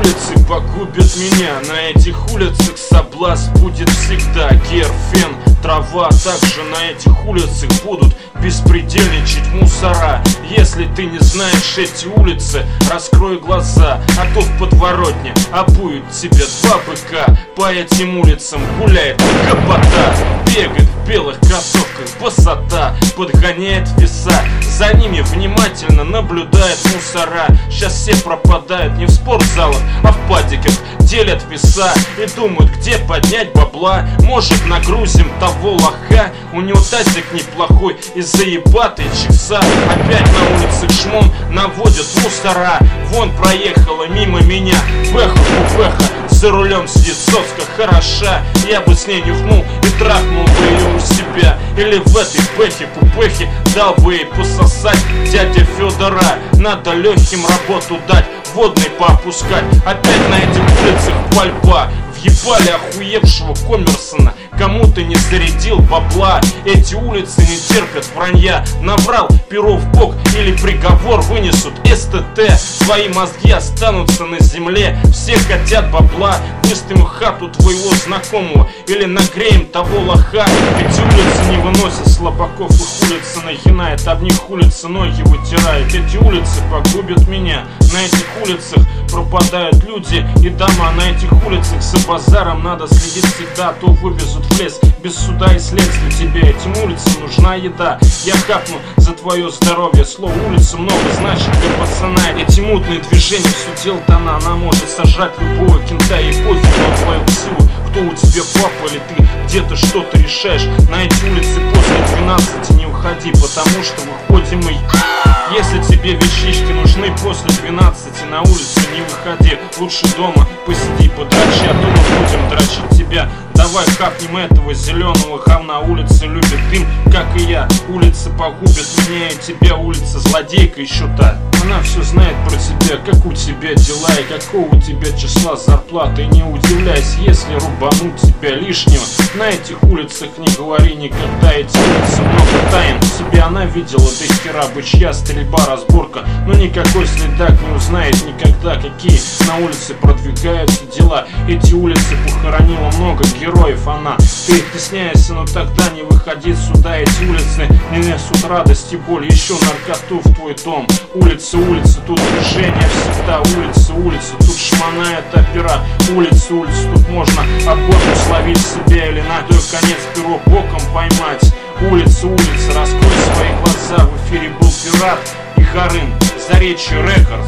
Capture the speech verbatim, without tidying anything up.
улицы погубят меня. На этих улицах соблазн будет всегда. Герфен, трава, также на этих улицах будут беспредельничать мусора. Если ты не знаешь эти улицы, раскрой глаза, а то в подворотне обуют тебя два быка. По этим улицам гуляет гопота, бегает в белых кроссовках босота, подгоняет веса, за ними внимательно наблюдает мусора. Сейчас все пропадают не в спортзалах, а в падиках, делят веса и думают, где поднять бабла. Может, нагрузим того лоха, у него тазик неплохой и заебатый чикса. Опять на улице шмон наводят мусора. Вон проехала мимо меня бэха-купеха, за рулем сидит соска хороша. Я бы с ней нюхнул и трахнул бы ее у себя. Или в этой бэхе-купехе дал бы ей пососать дядя Федора. Надо легким работу дать, водный поопускать. Опять на этих улицах пальба, въебали охуевшего коммерсона. Кому-то не зарядил бабла. Эти улицы не терпят вранья. Наврал, перо в бок или приговор вынесут эс тэ тэ. Твои мозги останутся на земле. Все хотят бабла. Выставим хату твоего знакомого или нагреем того лоха. Эти улицы не выносят слабаков. Их улица нагинает, об них улица ноги вытирает. Эти улицы погубят меня. На этих улицах пропадают люди и дома. На этих улицах за базаром надо следить всегда, а то вывезут в лес без суда и следствия. Тебе этим улицам нужна еда. Я хапну за твое здоровье. Слово улица много значит для пацана. Эти мутные движения все делает она. Она может сожрать любого кента и пофиг на твою силу. Кто у тебя папа или ты где-то что-то решаешь. На эти улицы после двенадцати не уходи, потому что выходим мы. Если тебе вещички нужны после двенадцати, на улицу не выходи. Лучше дома посиди, подрачи, а дома будем дрочить тебя. Давай хапнем этого зеленого говна. Улица любит дым, как и я. Улица погубит меня и тебя. Улица злодейка еще та. Она все знает про тебя, как у тебя дела и какого у тебя числа зарплаты. И не удивляйся, если рубанут тебя лишнего. На этих улицах не говори никогда. Эти улицы много тайн. Себя она видела до хера, бычья, стрельба, разборка. Но никакой следак не узнает никогда, какие на улице продвигаются дела. Эти улицы похоронила много героев она. Ты стесняешься, но тогда не выходи сюда. Эти улицы не несут радости, боль, еще наркоту в твой дом. Улица, улица, тут движение всегда. Улица, улица, тут шмана это опера. Улица, улица, тут можно обгону словить себя или на той конец перо боком поймать. Улица, улица, раскрой свои глаза. В эфире был Пират и Харын, Заречье Рекордс.